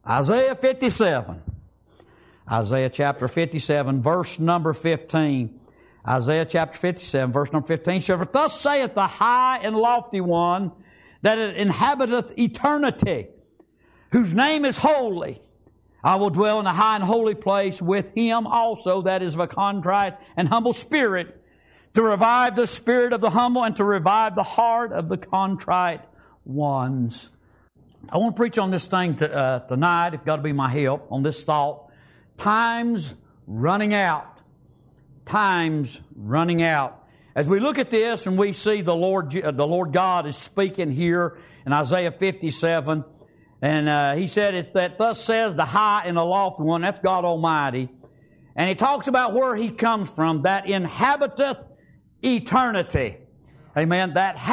Isaiah 57. Isaiah chapter 57, verse number 15. Isaiah chapter 57, verse number 15. For thus saith the high and lofty one that inhabiteth eternity, whose name is holy. I will dwell in the high and holy place with him also that is of a contrite and humble spirit, to revive the spirit of the humble and to revive the heart of the contrite ones. I want to preach on this thing tonight, if God will be my help, on this thought. Time's running out. Time's running out. As we look at this and we see the Lord God is speaking here in Isaiah 57, and He said that thus says the high and the lofty one, that's God Almighty. And He talks about where He comes from, that inhabiteth eternity. Amen.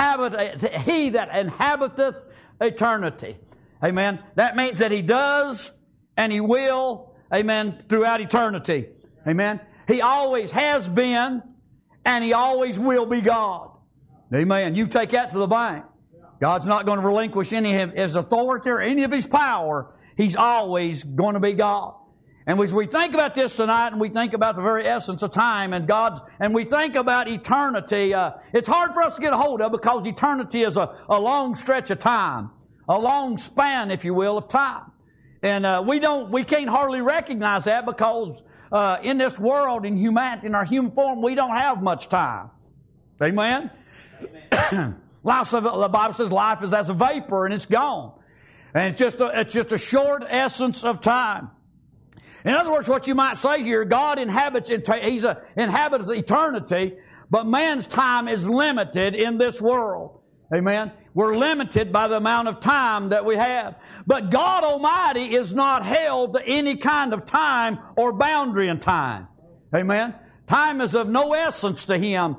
He that inhabiteth eternity. Amen. That means that He does and He will, amen, throughout eternity. Amen. He always has been and He always will be God. Amen. You take that to the bank. God's not going to relinquish any of His authority or any of His power. He's always going to be God. And as we think about this tonight, and we think about the very essence of time and God, and we think about eternity, it's hard for us to get a hold of because eternity is a long stretch of time, a long span, if you will, of time. And we can't hardly recognize that because in this world, in humanity, in our human form, we don't have much time. Amen? Amen. The Bible says life is as a vapor and it's gone. And it's just a short essence of time. In other words, what you might say here, God inhabits eternity, but man's time is limited in this world. Amen? We're limited by the amount of time that we have. But God Almighty is not held to any kind of time or boundary in time. Amen? Time is of no essence to Him,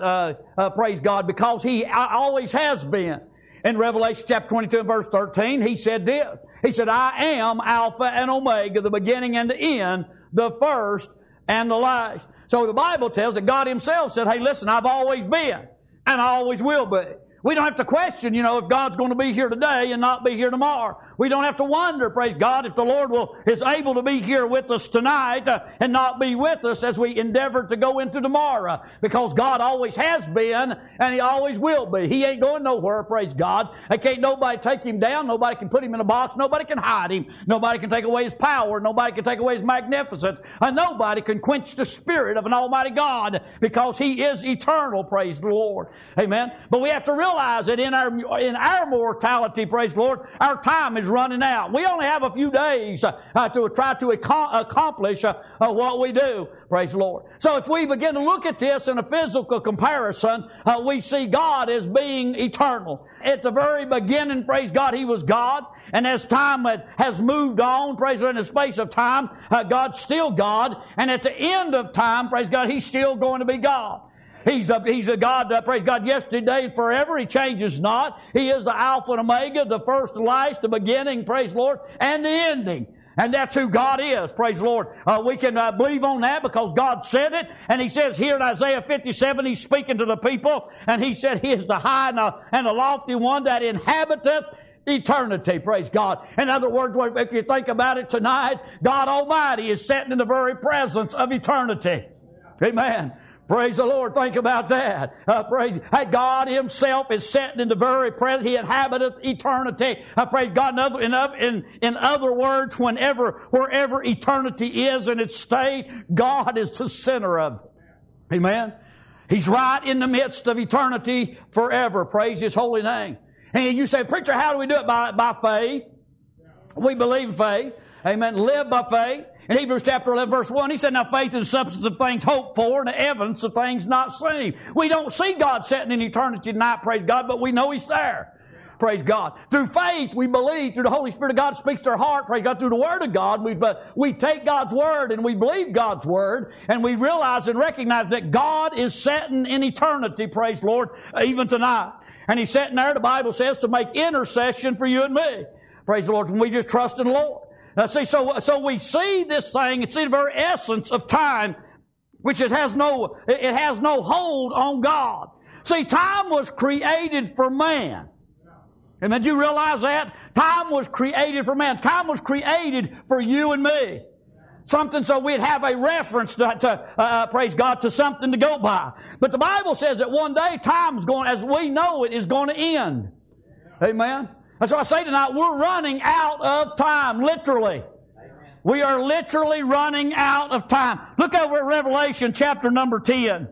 praise God, because He always has been. In Revelation chapter 22 and verse 13, He said this. He said, I am Alpha and Omega, the beginning and the end, the first and the last. So the Bible tells that God Himself said, hey, listen, I've always been and I always will be. We don't have to question, if God's going to be here today and not be here tomorrow. We don't have to wonder, praise God, if the Lord is able to be here with us tonight and not be with us as we endeavor to go into tomorrow. Because God always has been and He always will be. He ain't going nowhere, praise God. Can't nobody take Him down. Nobody can put Him in a box. Nobody can hide Him. Nobody can take away His power. Nobody can take away His magnificence. And nobody can quench the Spirit of an Almighty God because He is eternal, praise the Lord. Amen. But we have to realize that in our mortality, praise the Lord, our time is running out. We only have a few days to try to accomplish what we do, praise the Lord. So if we begin to look at this in a physical comparison, we see God as being eternal. At the very beginning, praise God, He was God. And as time has moved on, praise God, in the space of time, God's still God. And at the end of time, praise God, He's still going to be God. He's a God, praise God, yesterday and forever. He changes not. He is the Alpha and Omega, the first and last, the beginning, praise the Lord, and the ending. And that's who God is, praise the Lord. We can believe on that because God said it. And He says here in Isaiah 57, He's speaking to the people. And He said He is the high and the lofty one that inhabiteth eternity, praise God. In other words, if you think about it tonight, God Almighty is sitting in the very presence of eternity. Amen. Praise the Lord. Think about that. God Himself is sitting in the very presence. He inhabiteth eternity. Praise God. In other words, wherever eternity is in its state, God is the center of it. Amen. He's right in the midst of eternity forever. Praise His holy name. And you say, preacher, how do we do it? By faith. We believe in faith. Amen. Live by faith. In Hebrews chapter 11 verse 1, He said, now faith is the substance of things hoped for and the evidence of things not seen. We don't see God sitting in eternity tonight, praise God, but we know He's there. Praise God. Through faith, we believe. Through the Holy Spirit of God speaks to our heart. Praise God. Through the Word of God, we take God's Word and we believe God's Word and we realize and recognize that God is sitting in eternity, praise the Lord, even tonight. And He's sitting there, the Bible says, to make intercession for you and me. Praise the Lord. When we just trust in the Lord. Now see, so we see this thing and see the very essence of time, which it has no hold on God. See, time was created for man. And did you realize that? Time was created for man. Time was created for you and me. Something so we'd have a reference to praise God, to something to go by. But the Bible says that one day time's going, as we know it, is going to end. Amen. That's why I say tonight, we're running out of time, literally. We are literally running out of time. Look over at Revelation chapter number 10.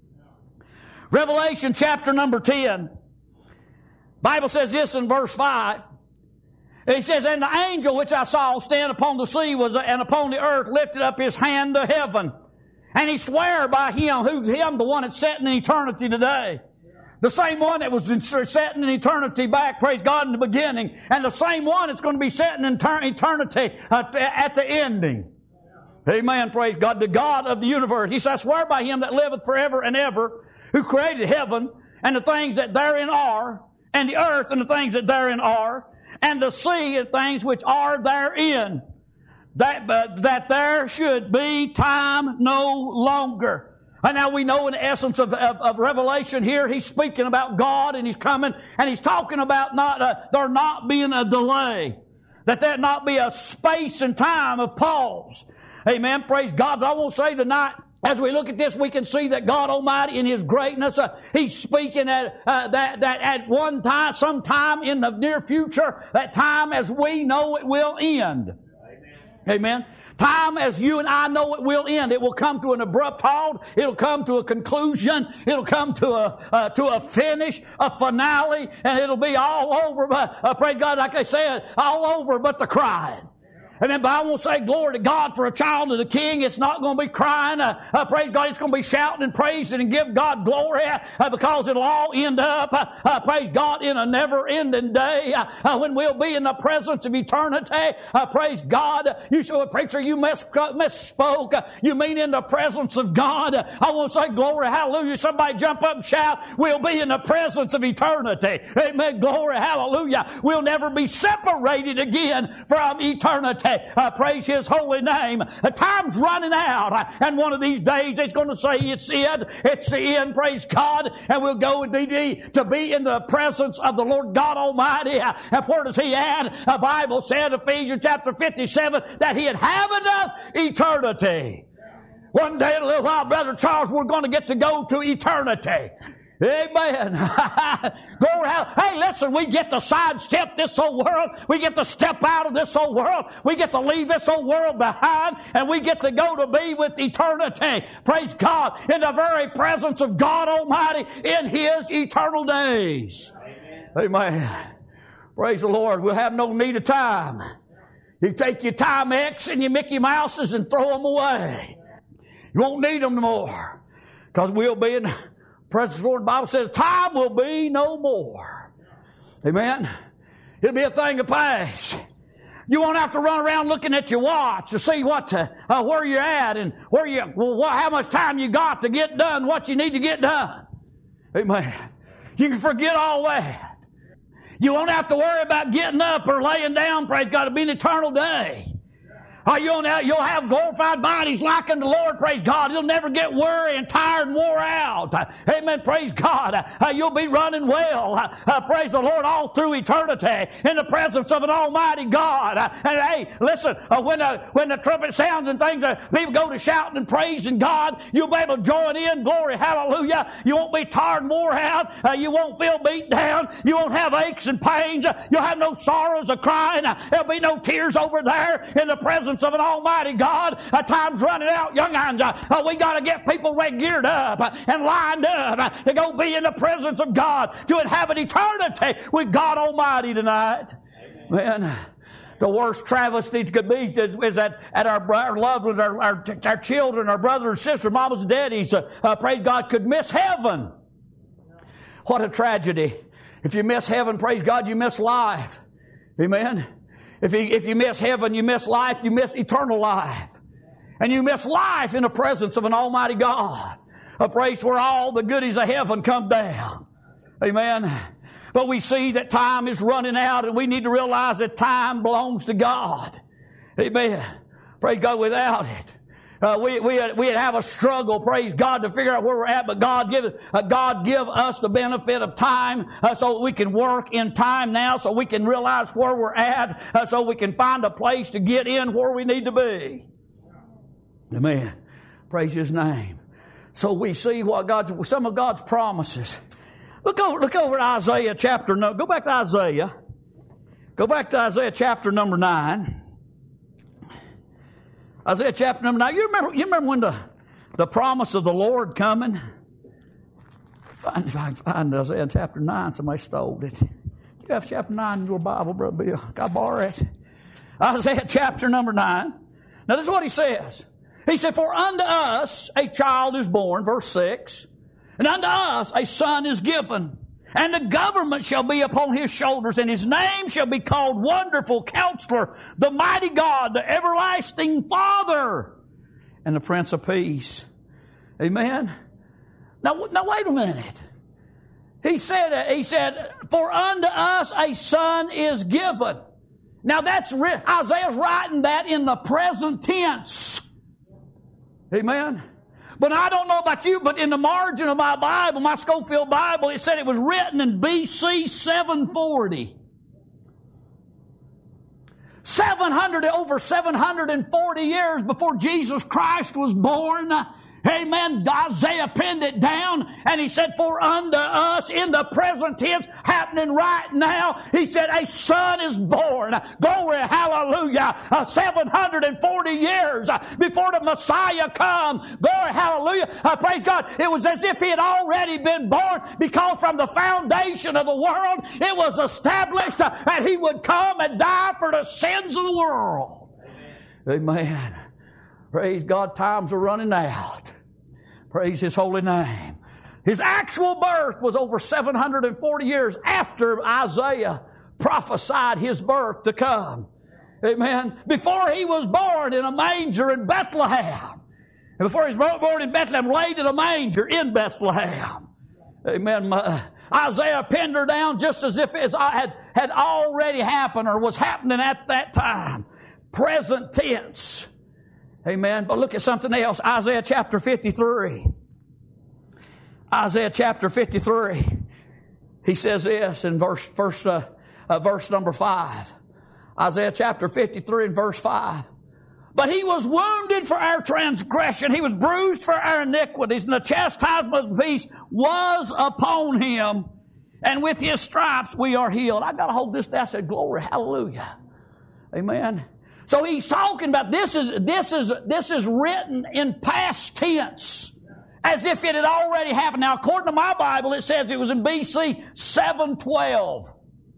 Revelation chapter number 10. Bible says this in verse 5. It says, and the angel which I saw stand upon the sea and upon the earth lifted up his hand to heaven. And he sware by him, the one that's setting in eternity today. The same one that was setting in eternity back, praise God, in the beginning. And the same one that's going to be setting in eternity at the ending. Amen, praise God. The God of the universe. He says, I swear by him that liveth forever and ever, who created heaven and the things that therein are, and the earth and the things that therein are, and the sea and things which are therein, that there should be time no longer. And now we know in the essence of Revelation here, he's speaking about God and he's coming and he's talking about there not being a delay. That there not be a space and time of pause. Amen. Praise God. But I want to say tonight, as we look at this, we can see that God Almighty in His greatness, He's speaking at that at one time, sometime in the near future, that time as we know it will end. Amen. Amen. Time as you and I know it will end. It will come to an abrupt halt. It'll come to a conclusion. It'll come to a finish, a finale, and it'll be all over. But praise God, like I said, all over but the crying. And then, but I won't say glory to God for a child of the King. It's not going to be crying. Praise God. It's going to be shouting and praising and give God glory because it'll all end up, praise God, in a never-ending day when we'll be in the presence of eternity. Praise God. You say, preacher, you misspoke. You mean in the presence of God. I want to say glory, hallelujah. Somebody jump up and shout. We'll be in the presence of eternity. Amen. Glory, hallelujah. We'll never be separated again from eternity. Praise His holy name. Time's running out, and one of these days it's going to say it's the end, praise God, and we'll go to be in the presence of the Lord God Almighty. And where does He at? The Bible said, Ephesians chapter 57, that He inhabiteth eternity. One day in a little while, Brother Charles, we're going to get to go to eternity. Amen. Glory. Hey, listen, we get to sidestep this old world. We get to step out of this old world. We get to leave this old world behind, and we get to go to be with eternity. Praise God. In the very presence of God Almighty in His eternal days. Amen. Praise the Lord. We'll have no need of time. You take your Timex and your Mickey Mouses and throw them away. You won't need them no more, because we'll be in the presence of the Lord. The Bible says time will be no more. Amen. It'll be a thing of past. You won't have to run around looking at your watch to see where you're at and how much time you got to get done what you need to get done. Amen. You can forget all that. You won't have to worry about getting up or laying down. Praise God. It'll be an eternal day. You'll have glorified bodies like unto the Lord, praise God. You'll never get weary and tired and wore out. Amen, praise God. You'll be running well, praise the Lord, all through eternity in the presence of an almighty God. And hey, listen, when the trumpet sounds and things, people go to shouting and praising God, you'll be able to join in, glory, hallelujah. You won't be tired and wore out. You won't feel beat down. You won't have aches and pains. You'll have no sorrows or crying. There'll be no tears over there in the presence of an almighty God. Time's running out, young uns. We got to get people geared up and lined up to go be in the presence of God, to inhabit eternity with God Almighty tonight. Amen. Man, the worst travesty could be is that at our loved ones, our children, our brothers and sisters, mamas and daddies, praise God, could miss heaven. What a tragedy. If you miss heaven, praise God, you miss life. Amen. If you miss heaven, you miss life, you miss eternal life. And you miss life in the presence of an almighty God. A place where all the goodies of heaven come down. Amen. But we see that time is running out, and we need to realize that time belongs to God. Amen. Praise God. Without it, We'd have a struggle, praise God, to figure out where we're at, but God give us the benefit of time so we can work in time now, so we can realize where we're at, so we can find a place to get in where we need to be. Amen. Praise His name. So we see some of God's promises. Look over at Isaiah chapter, no, go back to Isaiah. Go back to Isaiah chapter number 9. Isaiah chapter number 9. You remember when the promise of the Lord coming? If I can find Isaiah chapter 9. Somebody stole it. You have chapter 9 in your Bible, Brother Bill. Can I borrow it? Isaiah chapter number 9. Now this is what he says. He said, for unto us a child is born, verse 6, and unto us a son is given. And the government shall be upon his shoulders, and his name shall be called Wonderful Counselor, the Mighty God, the Everlasting Father, and the Prince of Peace. Amen. Now wait a minute. He said, for unto us a son is given. Now Isaiah's writing that in the present tense. Amen. But I don't know about you, but in the margin of my Bible, my Scofield Bible, it said it was written in B.C. 740. Over 740 years before Jesus Christ was born. Amen. Isaiah penned it down and he said, for unto us in the present tense, happening right now, he said, a son is born. Glory, hallelujah. 740 years before the Messiah come. Glory, hallelujah. Praise God. It was as if he had already been born, because from the foundation of the world, it was established that he would come and die for the sins of the world. Amen. Praise God. Times are running out. Praise His holy name. His actual birth was over 740 years after Isaiah prophesied his birth to come. Amen. Before he was born in a manger in Bethlehem. And before he was born in Bethlehem, laid in a manger in Bethlehem. Amen. Isaiah penned her down just as if it had already happened or was happening at that time. Present tense. Amen. But look at something else. Isaiah chapter 53. Isaiah chapter 53. He says this in verse number 5. Isaiah chapter 53 and verse 5. But he was wounded for our transgression. He was bruised for our iniquities. And the chastisement of peace was upon him. And with his stripes we are healed. I got to hold this down. I said, glory, hallelujah. Amen. So he's talking about this is written in past tense, as if it had already happened. Now, according to my Bible, it says it was in B.C. 712.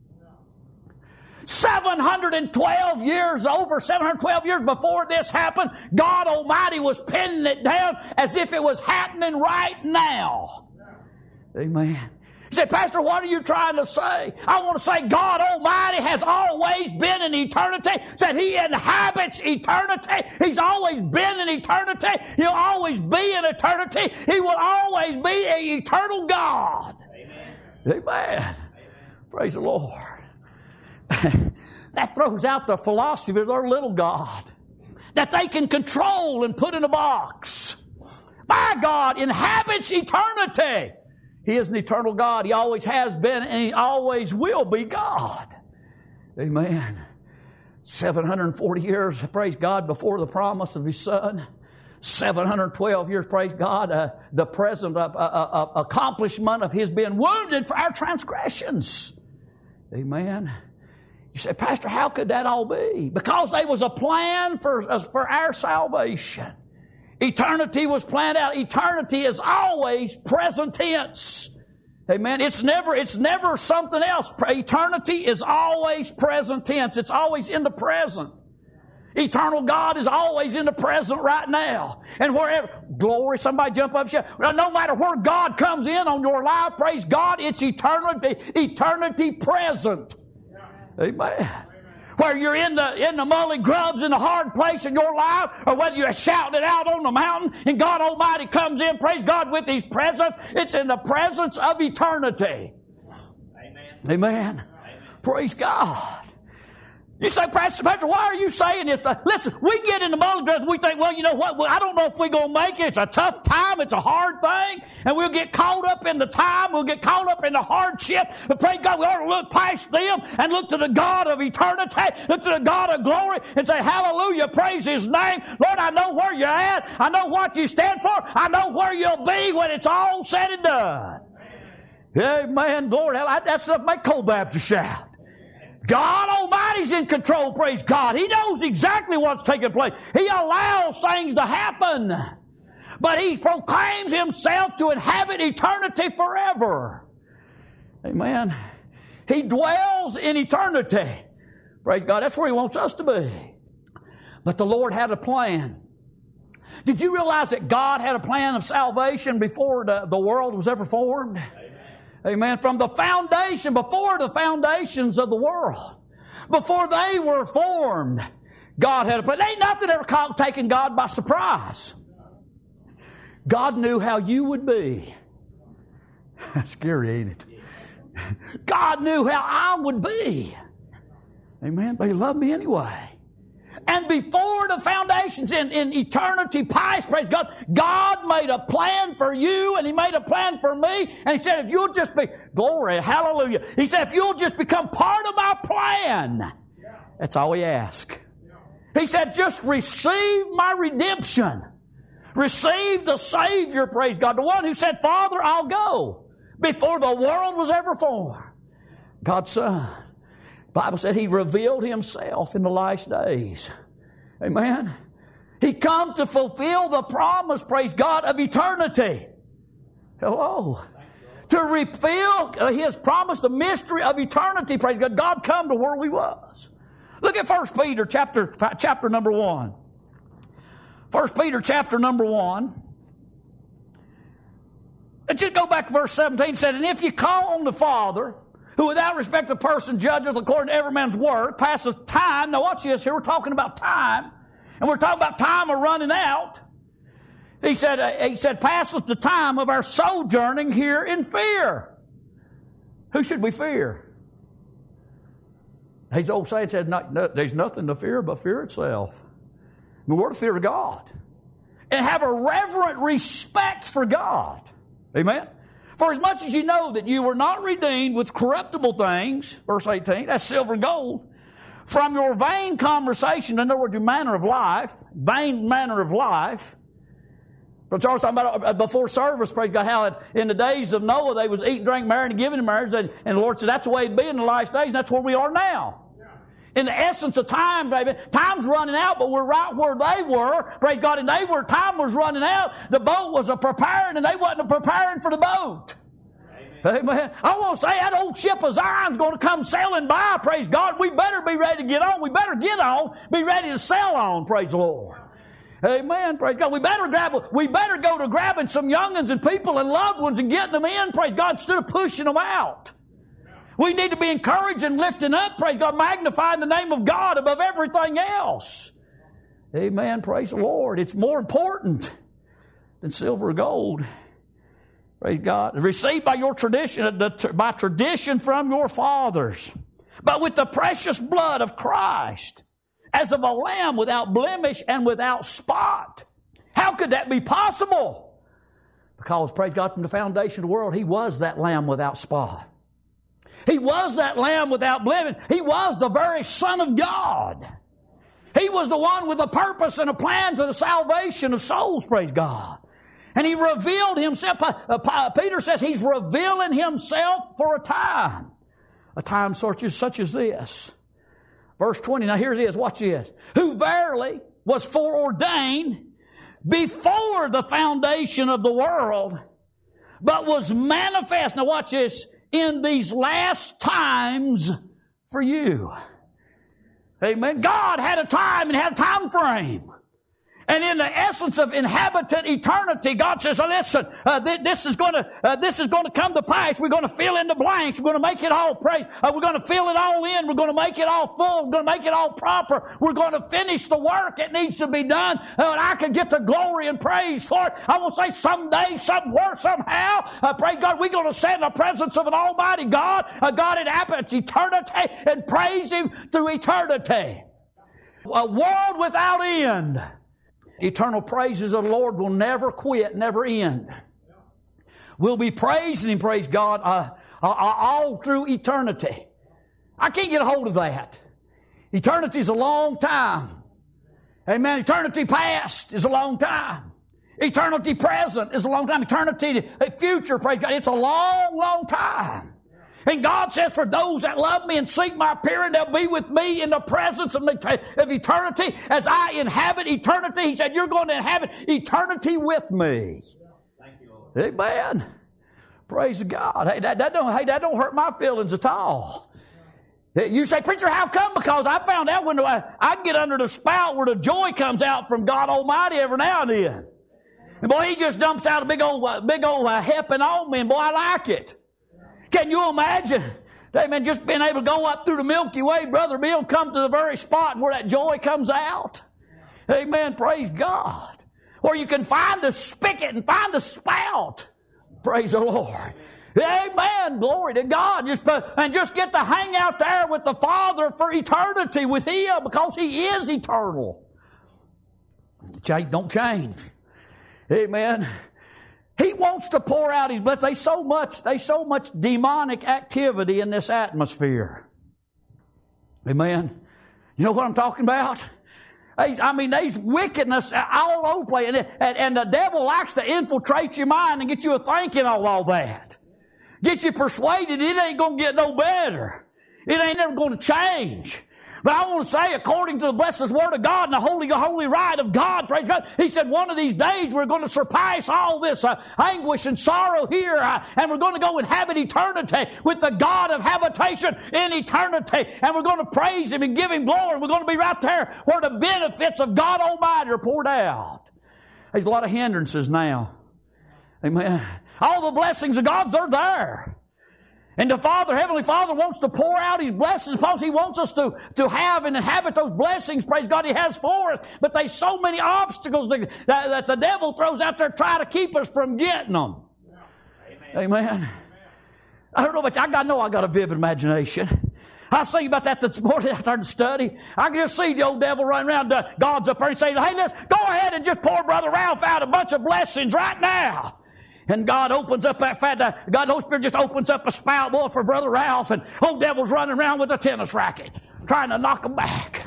712 years, over 712 years before this happened, God Almighty was penning it down as if it was happening right now. Amen. You say, Pastor, what are you trying to say? I want to say God Almighty has always been in eternity. Said He inhabits eternity. He's always been in eternity. He'll always be in eternity. He will always be an eternal God. Amen. Amen. Praise the Lord. That throws out the philosophy of their little God that they can control and put in a box. My God inhabits eternity. He is an eternal God. He always has been and He always will be God. Amen. 740 years, praise God, before the promise of His Son. 712 years, praise God, the present accomplishment of His being wounded for our transgressions. Amen. You say, Pastor, how could that all be? Because there was a plan for our salvation. Eternity was planned out. Eternity is always present tense. Amen. It's never something else. Eternity is always present tense. It's always in the present. Eternal God is always in the present right now. And wherever, glory, somebody jump up and shout. No matter where God comes in on your life, praise God, it's eternity present. Amen. Where you're in the mully grubs, in the hard place in your life, or whether you're shouting it out on the mountain and God Almighty comes in, praise God, with His presence, it's in the presence of eternity. Amen. Amen. Amen. Praise God. You say, Pastor, why are you saying this? Listen, we get in the multitude and we think, well, you know what? Well, I don't know if we're going to make it. It's a tough time. It's a hard thing. And we'll get caught up in the time. We'll get caught up in the hardship. But praise God, we ought to look past them and look to the God of eternity, look to the God of glory and say, hallelujah, praise His name. Lord, I know where you're at. I know what you stand for. I know where you'll be when it's all said and done. Amen. Lord, that's enough to make Cold Baptist shout. God Almighty's in control, praise God. He knows exactly what's taking place. He allows things to happen. But He proclaims Himself to inhabit eternity forever. Amen. He dwells in eternity. Praise God. That's where He wants us to be. But the Lord had a plan. Did you realize that God had a plan of salvation before the world was ever formed? Amen. From the foundation, before the foundations of the world, before they were formed, God had a plan. There ain't nothing ever taken God by surprise. God knew how you would be. That's scary, ain't it? God knew how I would be. Amen. But He loved me anyway. And before the foundations in eternity past, praise God, God made a plan for you and He made a plan for me. And He said, if you'll just be, glory, hallelujah. He said, if you'll just become part of my plan, that's all He asked. He said, just receive my redemption. Receive the Savior, praise God. The one who said, Father, I'll go. Before the world was ever formed. God's Son. The Bible said He revealed Himself in the last days. Amen. He come to fulfill the promise, praise God, of eternity. Hello. To reveal His promise, the mystery of eternity, praise God. God come to where we was. Look at 1 Peter chapter number 1. 1 Peter chapter number 1. Let's just go back to verse 17. It said, and if you call on the Father, who without respect of person judgeth according to every man's work, passes time. Now watch this. Here we're talking about time. And we're talking about time of running out. He said, passeth the time of our sojourning here in fear. Who should we fear? His old saying said, there's nothing to fear but fear itself. I mean, we're to fear God. And have a reverent respect for God. Amen? For as much as you know that you were not redeemed with corruptible things, verse 18, that's silver and gold, from your vain conversation, in other words, your manner of life, vain manner of life. But Charles talking about before service, praise God, how in the days of Noah they was eating, drinking, marrying, and giving in marriage, and the Lord said that's the way it'd be in the last days, and that's where we are now. In the essence of time, baby, time's running out, but we're right where they were. Praise God. And time was running out. The boat was preparing, and they wasn't preparing for the boat. Amen. I want to say that old ship of Zion's going to come sailing by. Praise God. We better be ready to get on. We better get on. Be ready to sail on. Praise the Lord. Amen. Praise God. We better go to grabbing some young'uns and people and loved ones and getting them in. Praise God. Instead of pushing them out. We need to be encouraged and lifting up, praise God, magnifying the name of God above everything else. Amen. Praise the Lord. It's more important than silver or gold. Praise God. Received by your tradition, by tradition from your fathers, but with the precious blood of Christ, as of a lamb without blemish and without spot. How could that be possible? Because, praise God, from the foundation of the world, He was that lamb without spot. He was that lamb without blemish. He was the very Son of God. He was the one with a purpose and a plan to the salvation of souls, praise God. And He revealed Himself. Peter says He's revealing Himself for a time such as this. Verse 20, now here it is, watch this. Who verily was foreordained before the foundation of the world, but was manifest, now watch this, in these last times for you. Amen. God had a time and had a time frame. And in the essence of inhabitant eternity, God says, listen, this is going to come to pass. We're going to fill in the blanks. We're going to make it all praise. We're going to fill it all in. We're going to make it all full. We're going to make it all proper. We're going to finish the work that needs to be done. And I can get the glory and praise for it. I will say someday, somewhere, somehow, praise God, we're going to stand in the presence of an almighty God, a God inhabits eternity, and praise Him through eternity. A world without end. Eternal praises of the Lord will never quit, never end. We'll be praising Him, praise God, all through eternity. I can't get a hold of that. Eternity is a long time. Amen. Eternity past is a long time. Eternity present is a long time. Eternity future, praise God, it's a long, long time. And God says, for those that love me and seek my appearing, they'll be with me in the presence of eternity. As I inhabit eternity, He said, you're going to inhabit eternity with me. Thank you, Lord. Amen. Praise God. Hey, that don't hurt my feelings at all. You say, preacher, how come? Because I found out when I can get under the spout where the joy comes out from God Almighty every now and then. And boy, He just dumps out a big old helping on me, and boy, I like it. Can you imagine, amen, just being able to go up through the Milky Way, Brother Bill, come to the very spot where that joy comes out? Amen, praise God. Or you can find the spigot and find the spout. Praise the Lord. Amen, glory to God. Just get to hang out there with the Father for eternity with Him, because He is eternal. Don't change. Amen. He wants to pour out His blessing. There's so much demonic activity in this atmosphere. Amen. You know what I'm talking about? There's wickedness all over the place. And the devil likes to infiltrate your mind and get you thinking all that. Get you persuaded it ain't going to get no better. It ain't never going to change. But I want to say, according to the blessed Word of God and the holy right of God, praise God, He said one of these days we're going to surpass all this anguish and sorrow here, and we're going to go inhabit eternity with the God of habitation in eternity, and we're going to praise Him and give Him glory. We're going to be right there where the benefits of God Almighty are poured out. There's a lot of hindrances now. Amen. All the blessings of God, they're there. And the Heavenly Father wants to pour out His blessings because He wants us to have and inhabit those blessings, praise God, He has for us. But there's so many obstacles that the devil throws out there trying to keep us from getting them. Amen. I don't know about you. I got a vivid imagination. I was thinking about that this morning after the study. I can just see the old devil running around. God's up there and saying, hey, let's go ahead and just pour Brother Ralph out a bunch of blessings right now. And God opens up that the Holy Spirit just opens up a spout, boy, for Brother Ralph, and old devil's running around with a tennis racket, trying to knock him back.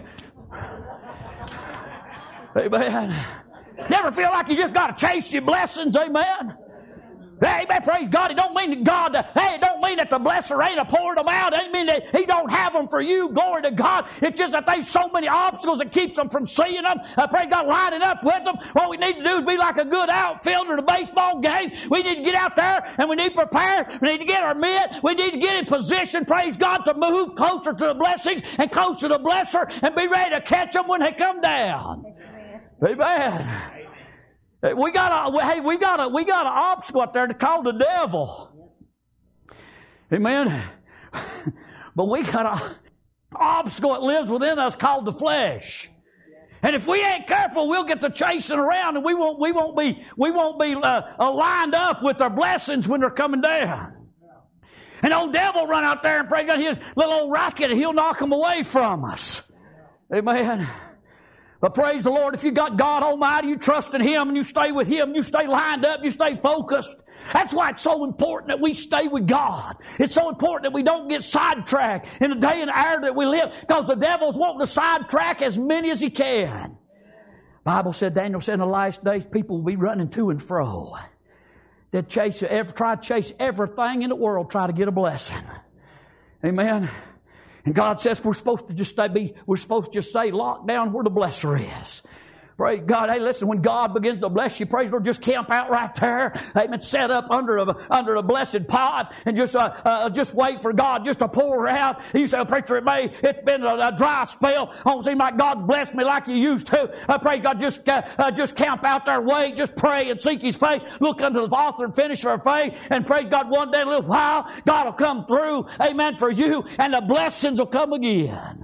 Amen. Never feel like you just got to chase your blessings, amen? Amen, praise God. It don't mean that it don't mean that the blesser ain't poured them out. It ain't mean that He don't have them for you. Glory to God. It's just that there's so many obstacles that keeps them from seeing them. Praise God, lining up with them. What we need to do is be like a good outfielder in a baseball game. We need to get out there and we need to prepare. We need to get our mitt. We need to get in position, praise God, to move closer to the blessings and closer to the blesser and be ready to catch them when they come down. Amen. We got an obstacle out there to call the devil. Amen. But we got an obstacle that lives within us called the flesh. And if we ain't careful, we'll get to chasing around, and we won't be lined up with our blessings when they're coming down. And old devil run out there and pray God his little old racket, and he'll knock them away from us. Amen. But praise the Lord, if you got God Almighty, you trust in Him and you stay with Him, you stay lined up, you stay focused. That's why it's so important that we stay with God. It's so important that we don't get sidetracked in the day and hour that we live, because the devil's wanting to sidetrack as many as he can. Bible said, Daniel said, in the last days people will be running to and fro. They'll try to chase everything in the world, try to get a blessing. Amen. And God says we're supposed to just stay locked down where the blesser is. Praise God. Hey, listen, when God begins to bless you, praise the Lord, just camp out right there. Amen. Set up under a blessed pot and just wait for God just to pour out. You say, preacher, it's been a dry spell. I don't seem like God blessed me like you used to. Praise God. Just camp out there, wait, just pray and seek His face. Look unto the author and finisher of faith. And praise God, one day, in a little while, God will come through. Amen. For you, and the blessings will come again.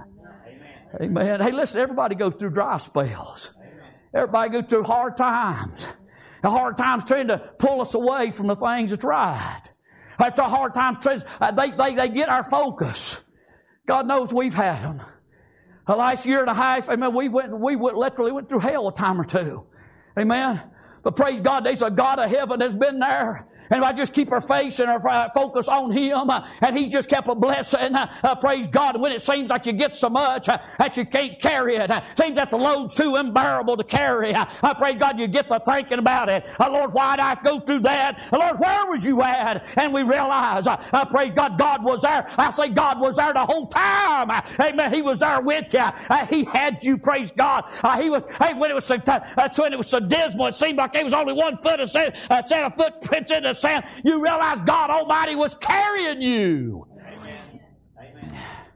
Amen. Hey, listen, everybody goes through dry spells. Everybody goes through hard times. The hard times trying to pull us away from the things that's right. After hard times, they get our focus. God knows we've had them. The last year and a half, amen, we literally went through hell a time or two. Amen. But praise God, there's a God of heaven that's been there. And if I just keep our face and our focus on Him, and He just kept a blessing, praise God. When it seems like you get so much that you can't carry it, seems that the load's too unbearable to carry, praise God, you get to thinking about it. Lord, why did I go through that? Lord, where was you at? And we realize, praise God, God was there. I say God was there the whole time. Amen. He was there with you. He had you, praise God. When it was so dismal, it seemed like there was only 1 foot of set of footprints in the sand. You realize God Almighty was carrying you. Amen. Amen.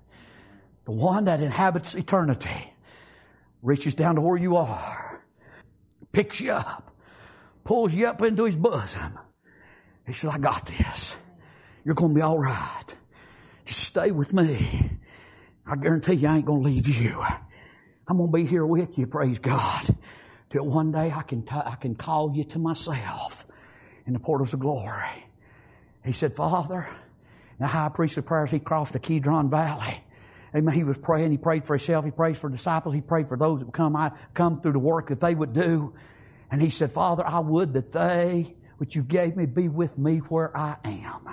The one that inhabits eternity reaches down to where you are, picks you up, pulls you up into His bosom. He says, I got this. You're going to be all right. Just stay with me. I guarantee you I ain't going to leave you. I'm going to be here with you, praise God, till one day I can call you to myself in the portals of glory. He said, Father, the high priest of prayers, he crossed the Kidron Valley. Amen. He was praying. He prayed for himself. He prayed for disciples. He prayed for those that would come through the work that they would do. And he said, Father, I would that they, which you gave me, be with me where I am.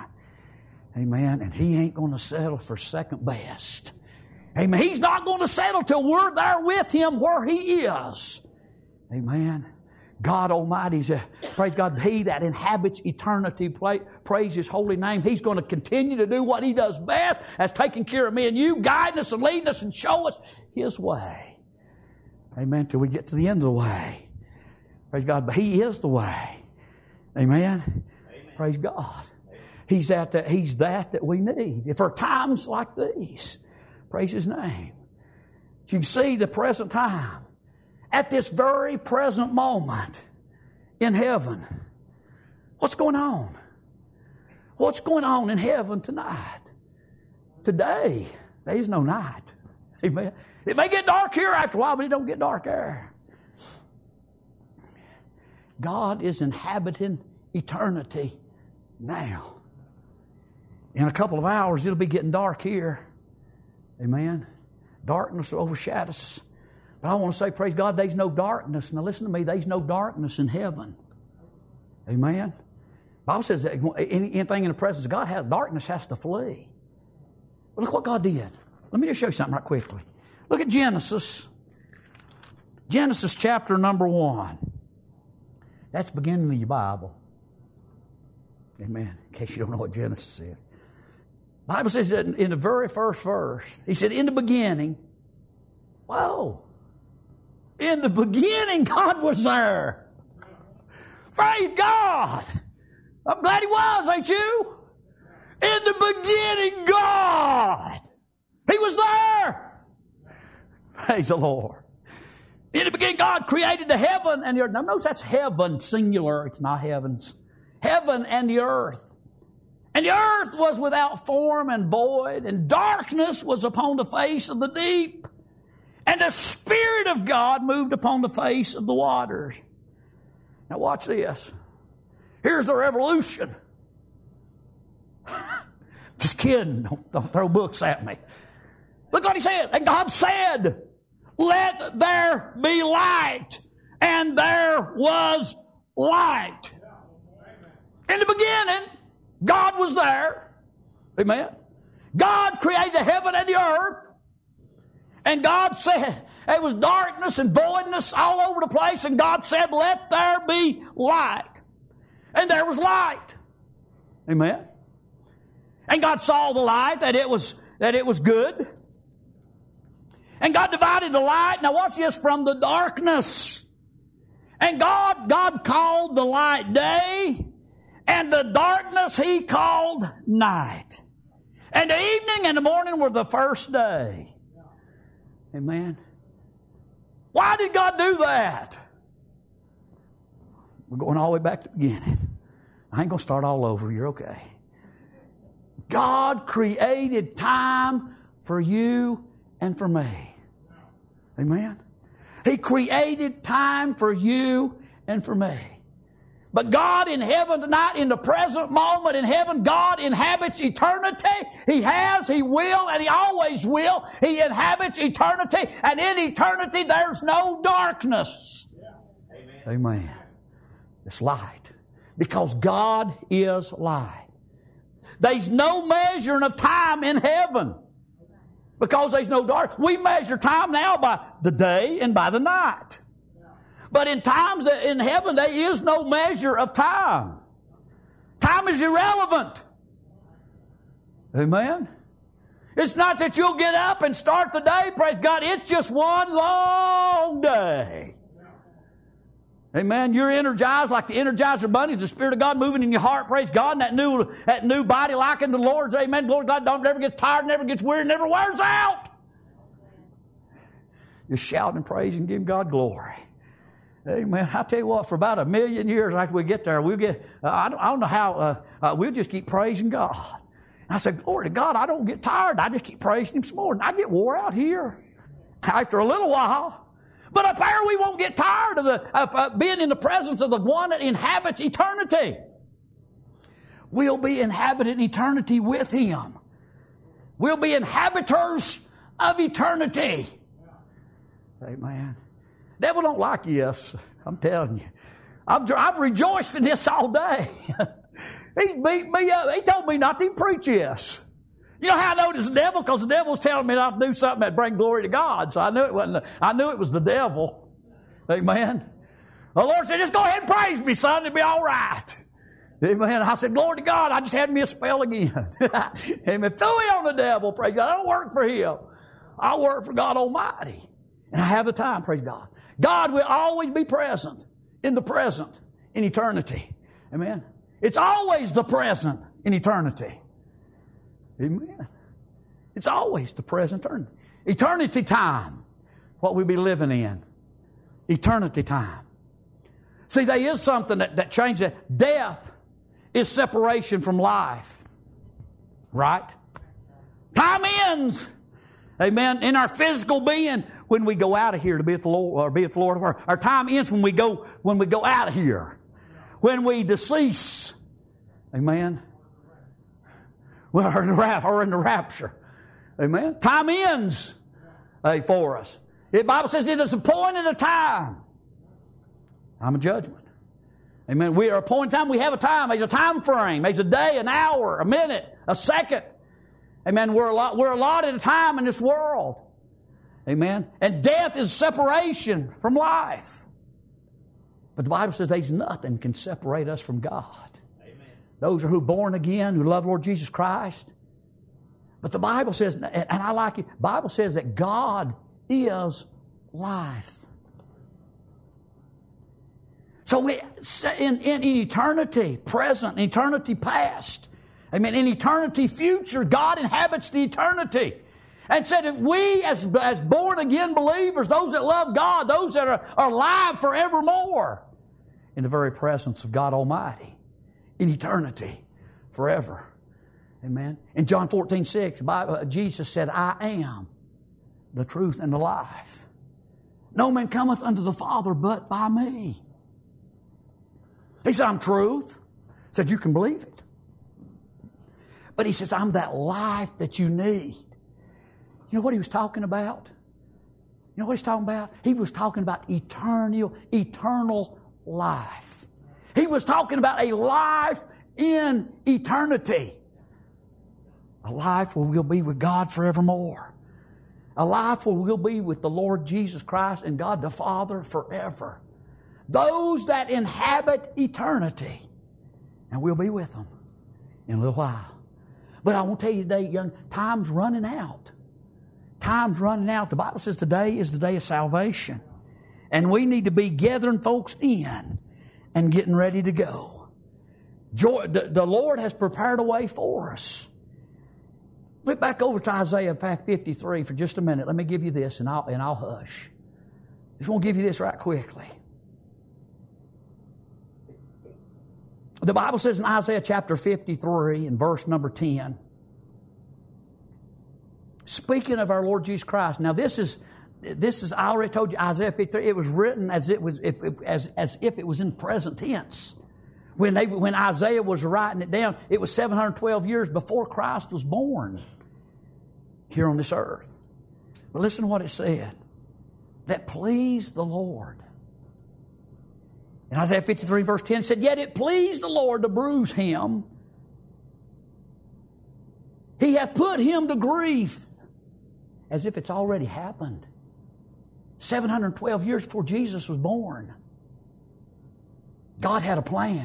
Amen. And he ain't going to settle for second best. Amen. He's not going to settle till we're there with him where he is. Amen. God Almighty, praise God, He that inhabits eternity, praise His holy name. He's going to continue to do what He does best, as taking care of me and you, guiding us and leading us and show us His way. Amen. Till we get to the end of the way. Praise God. But He is the way. Amen. Amen. Praise God. Amen. He's that we need. For times like these, praise His name. You can see the present time. At this very present moment in heaven, what's going on? What's going on in heaven tonight? Today, there is no night. Amen. It may get dark here after a while, but it don't get dark there. God is inhabiting eternity now. In a couple of hours, it'll be getting dark here. Amen. Darkness overshadows us. But I want to say, praise God, there's no darkness. Now listen to me, there's no darkness in heaven. Amen. The Bible says that anything in the presence of God, darkness has to flee. But look what God did. Let me just show you something right quickly. Look at Genesis. Genesis chapter number 1. That's the beginning of your Bible. Amen. In case you don't know what Genesis is. The Bible says that in the very first verse, He said, in the beginning, whoa. In the beginning, God was there. Praise God. I'm glad He was, ain't you? In the beginning, God. He was there. Praise the Lord. In the beginning, God created the heaven and the earth. Now, notice that's heaven, singular. It's not heavens. Heaven and the earth. And the earth was without form and void, and darkness was upon the face of the deep. And the Spirit of God moved upon the face of the waters. Now watch this. Here's the revolution. Just kidding. Don't throw books at me. Look what He said. And God said, let there be light. And there was light. In the beginning, God was there. Amen. God created the heaven and the earth. And God said, there was darkness and voidness all over the place, and God said, let there be light. And there was light. Amen. And God saw the light, that it was good. And God divided the light, now watch this, from the darkness. And God called the light day, and the darkness He called night. And the evening and the morning were the first day. Amen. Why did God do that? We're going all the way back to the beginning. I ain't going to start all over. You're okay. God created time for you and for me. Amen. He created time for you and for me. But God in heaven tonight, in the present moment in heaven, God inhabits eternity. He has, He will, and He always will. He inhabits eternity, and in eternity there's no darkness. Yeah. Amen. Amen. It's light. Because God is light. There's no measuring of time in heaven. Because there's no dark. We measure time now by the day and by the night. But in times in heaven, there is no measure of time. Time is irrelevant. Amen. It's not that you'll get up and start the day, praise God. It's just one long day. Amen. You're energized like the Energizer Bunny, the Spirit of God moving in your heart, praise God. And that new body like in the Lord's, amen. Glory to God, don't never get tired, never gets weary, never wears out. Just shout and praise and give God glory. Amen. I tell you what, for about 1,000,000 years after we get there, we'll get, I don't know how, we'll just keep praising God. And I said, glory to God, I don't get tired. I just keep praising Him some more. And I get wore out here after a little while. But up there we won't get tired of being in the presence of the one that inhabits eternity. We'll be inhabiting eternity with Him. We'll be inhabitors of eternity. Amen. Devil don't like yes. I'm telling you. I've rejoiced in this all day. He beat me up. He told me not to even preach yes. You know how I know it was the devil? Because the devil was telling me not to do something that bring glory to God. So I knew it wasn't. I knew it was the devil. Amen. The Lord said, just go ahead and praise me, son. It'll be all right. Amen. I said, glory to God. I just had me a spell again. Amen. Phooey on the devil. Praise God. I don't work for him. I work for God Almighty. And I have the time. Praise God. God will always be present in the present in eternity. Amen. It's always the present in eternity. Amen. It's always the present eternity. Eternity time, what we'll be living in. Eternity time. See, there is something that changes it. Death is separation from life. Right? Time ends. Amen. In our physical being, when we go out of here to be with the Lord, or be with the Lord, our time ends when we go out of here. When we decease. Amen. Or in the rapture. Amen. Time ends for us. The Bible says it is appointed a time. Time of judgment. Amen. We are appointed time. We have a time. There's a time frame. There's a day, an hour, a minute, a second. Amen. We're allotted a time in this world. Amen. And death is separation from life. But the Bible says there's nothing can separate us from God. Amen. Those are who are born again, who love Lord Jesus Christ. But the Bible says, and I like it, the Bible says that God is life. So in eternity present, eternity past, amen, in eternity future, God inhabits the eternity. And said that we as born again believers, those that love God, those that are alive forevermore, in the very presence of God Almighty, in eternity, forever. Amen. In John 14:6, Jesus said, I am the truth and the life. No man cometh unto the Father but by me. He said, I'm truth. He said, you can believe it. But he says, I'm that life that you need. You know what he was talking about? You know what he's talking about? He was talking about eternal life. He was talking about a life in eternity. A life where we'll be with God forevermore. A life where we'll be with the Lord Jesus Christ and God the Father forever. Those that inhabit eternity. And we'll be with them in a little while. But I want to tell you today, young, time's running out. Time's running out. The Bible says today is the day of salvation. And we need to be gathering folks in and getting ready to go. The Lord has prepared a way for us. Flip back over to Isaiah 53 for just a minute. Let me give you this and I'll hush. Just want to give you this right quickly. The Bible says in Isaiah chapter 53 and verse number 10, speaking of our Lord Jesus Christ. Now this is I already told you, Isaiah 53, it was written as if it was in present tense. When Isaiah was writing it down, it was 712 years before Christ was born here on this earth. But listen to what it said. That pleased the Lord. In Isaiah 53 verse 10 said, yet it pleased the Lord to bruise him. He hath put him to grief. As if it's already happened. 712 years before Jesus was born. God had a plan.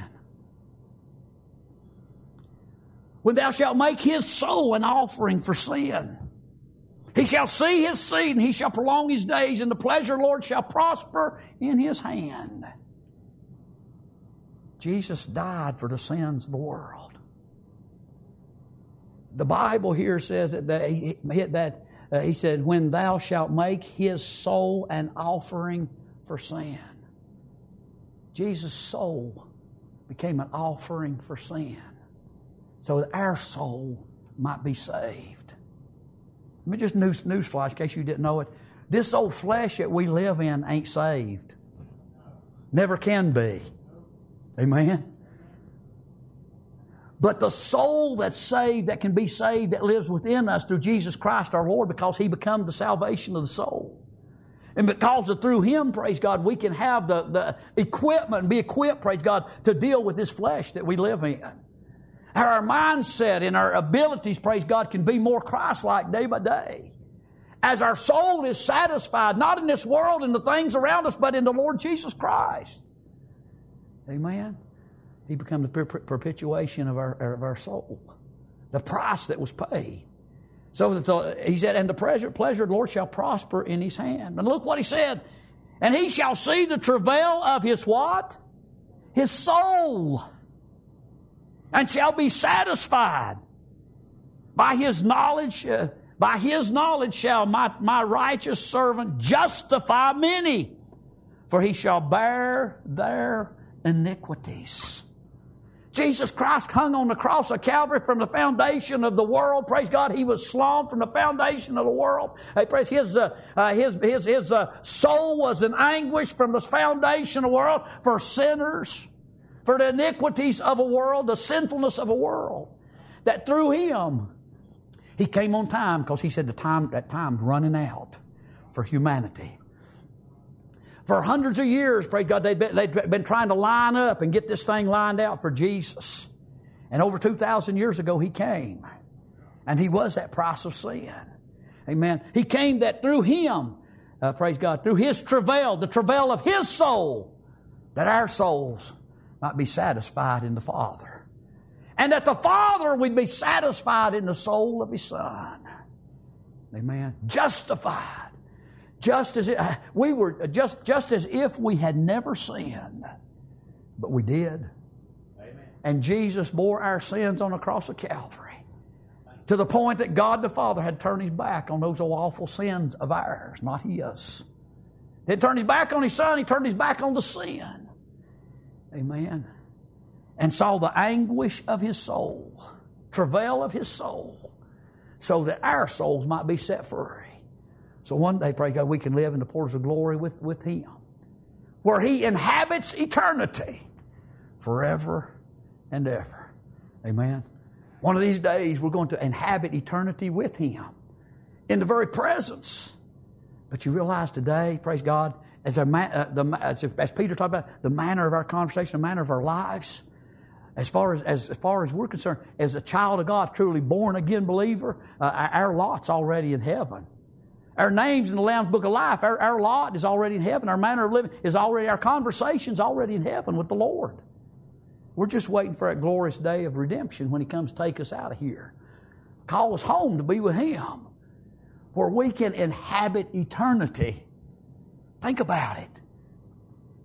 When thou shalt make his soul an offering for sin, he shall see his seed, and he shall prolong his days, and the pleasure of the Lord shall prosper in his hand. Jesus died for the sins of the world. The Bible here says that he said, when thou shalt make his soul an offering for sin. Jesus' soul became an offering for sin so that our soul might be saved. Let me just newsflash in case you didn't know it. This old flesh that we live in ain't saved. Never can be. Amen? But the soul that's saved, that can be saved, that lives within us through Jesus Christ our Lord, because He becomes the salvation of the soul. And because of through Him, praise God, we can have the equipment and be equipped, praise God, to deal with this flesh that we live in. Our mindset and our abilities, praise God, can be more Christ-like day by day. As our soul is satisfied, not in this world and the things around us, but in the Lord Jesus Christ. Amen? He becomes the perpetuation of our soul. The price that was paid. So he said, and the pleasure of the Lord shall prosper in his hand. And look what he said. And he shall see the travail of his what? His soul. And shall be satisfied. By his knowledge shall my righteous servant justify many. For he shall bear their iniquities. Jesus Christ hung on the cross of Calvary from the foundation of the world. Praise God, He was slain from the foundation of the world. Hey, praise His soul was in anguish from the foundation of the world for sinners, for the iniquities of a world, the sinfulness of a world. That through Him, He came on time, because He said that time's running out for humanity. For hundreds of years, praise God, they've been trying to line up and get this thing lined out for Jesus. And over 2,000 years ago, He came. And He was that price of sin. Amen. He came that through Him, praise God, through His travail, the travail of His soul, that our souls might be satisfied in the Father. And that the Father would be satisfied in the soul of His Son. Amen. Justified. Just as if we had never sinned. But we did. Amen. And Jesus bore our sins on the cross of Calvary. To the point that God the Father had turned His back on those awful sins of ours, not His. He had turned His back on His Son. He turned His back on the sin. Amen. And saw the anguish of His soul, travail of His soul, so that our souls might be set free. So one day, pray God, we can live in the portals of glory with Him, where He inhabits eternity forever and ever. Amen. One of these days, we're going to inhabit eternity with Him in the very presence. But you realize today, praise God, as Peter talked about, the manner of our conversation, the manner of our lives, as far as we're concerned, as a child of God, truly born again believer, our lot's already in heaven. Our name's in the Lamb's Book of Life. Our lot is already in heaven. Our manner of living is already, our conversation's already in heaven with the Lord. We're just waiting for that glorious day of redemption when He comes to take us out of here. Call us home to be with Him, where we can inhabit eternity. Think about it.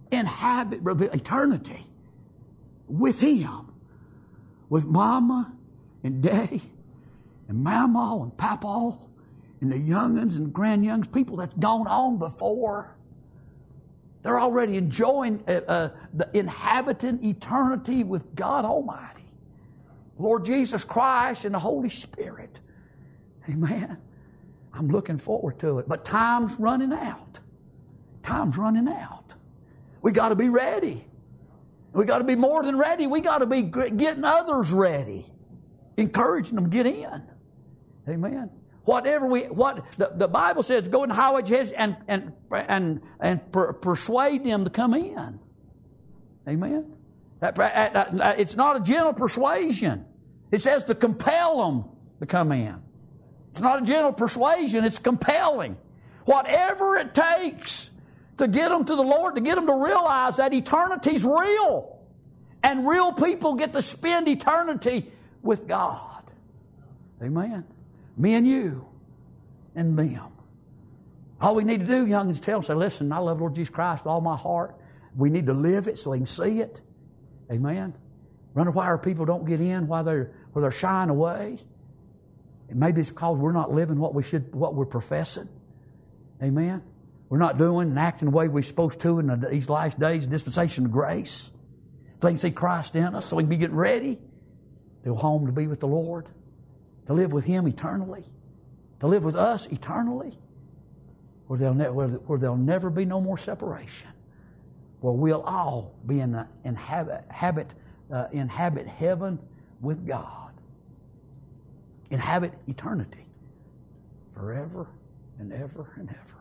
inhabit eternity with Him, with Mama and Daddy and Mama and Papa and the young'uns and grandyoungs, people that's gone on before. They're already enjoying inhabiting eternity with God Almighty, Lord Jesus Christ and the Holy Spirit. Amen. I'm looking forward to it. But time's running out. Time's running out. We got to be ready. We got to be more than ready. We got to be getting others ready, encouraging them to get in. Amen. The Bible says, go in the highways and persuade them to come in. Amen. It's not a gentle persuasion. It says to compel them to come in. It's not a gentle persuasion. It's compelling. Whatever it takes to get them to the Lord, to get them to realize that eternity's real, and real people get to spend eternity with God. Amen. Me and you and them. All we need to do, young, is tell them, say, listen, I love Lord Jesus Christ with all my heart. We need to live it so they can see it. Amen. Wonder why our people don't get in, why they're shying away. And maybe it's because we're not living what we're professing. Amen. We're not doing and acting the way we're supposed to in these last days, dispensation of grace. So they can see Christ in us, so we can be getting ready to go home to be with the Lord, to live with Him eternally, to live with us eternally, where there'll never be no more separation, where we'll all be inhabit heaven with God, inhabit eternity forever and ever and ever.